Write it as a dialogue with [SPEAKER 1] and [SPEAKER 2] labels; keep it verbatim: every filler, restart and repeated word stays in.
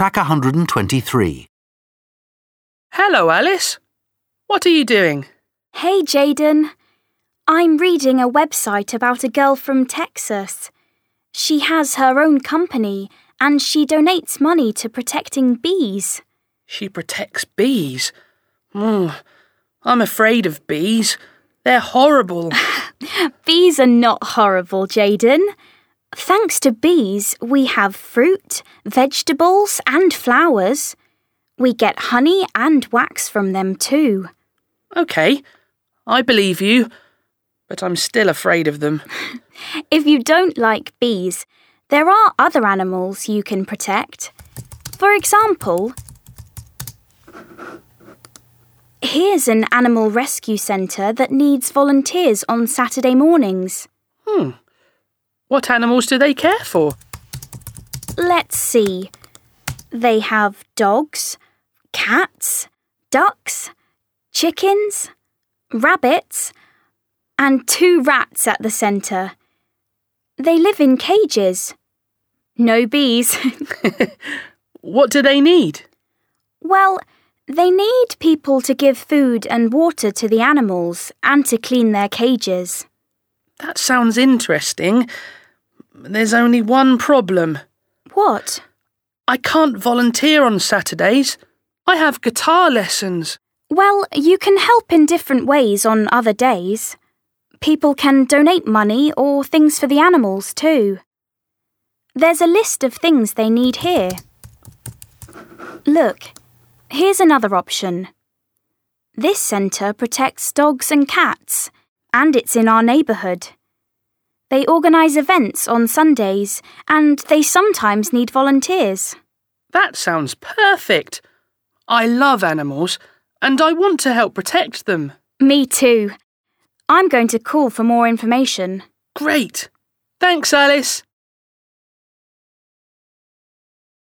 [SPEAKER 1] Track one hundred twenty-three.
[SPEAKER 2] Hello, Alice. What are you doing?
[SPEAKER 3] Hey, Jaden. I'm reading a website about a girl from Texas. She has her own company and she donates money to protecting bees.
[SPEAKER 2] She protects bees? Mm, I'm afraid of bees. They're horrible.
[SPEAKER 3] Bees are not horrible, Jaden. Thanks to bees, we have fruit, vegetables and flowers. We get honey and wax from them too.
[SPEAKER 2] OK, I believe you, but I'm still afraid of them.
[SPEAKER 3] If you don't like bees, there are other animals you can protect. For example, here's an animal rescue centre that needs volunteers on Saturday mornings.
[SPEAKER 2] Hmm. What animals do they care for?
[SPEAKER 3] Let's see. They have dogs, cats, ducks, chickens, rabbits, and two rats at the centre. They live in cages. No bees.
[SPEAKER 2] What do they need?
[SPEAKER 3] Well, they need people to give food and water to the animals and to clean their cages.
[SPEAKER 2] That sounds interesting. There's only one problem.
[SPEAKER 3] What?
[SPEAKER 2] I can't volunteer on Saturdays. I have guitar lessons.
[SPEAKER 3] Well, you can help in different ways on other days. People can donate money or things for the animals too. There's a list of things they need here. Look, here's another option. This centre protects dogs and cats, and it's in our neighbourhood. They organise events on Sundays, and they sometimes need volunteers.
[SPEAKER 2] That sounds perfect. I love animals, and I want to help protect them.
[SPEAKER 3] Me too. I'm going to call for more information.
[SPEAKER 2] Great. Thanks, Alice.